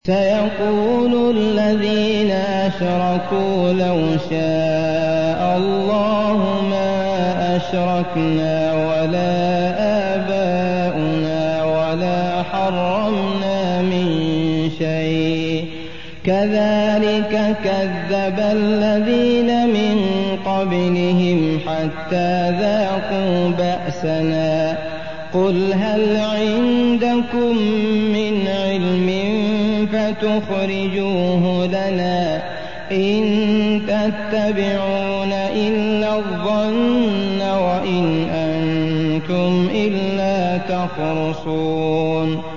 سيقول الذين أشركوا لو شاء الله ما أشركنا ولا آباؤنا ولا حرمنا من شيء كذلك كذب الذين من قبلهم حتى ذاقوا بأسنا قل هل عندكم من علم فتخرجوه لنا إن تتبعون إلا الظن وإن أنتم إلا تخرصون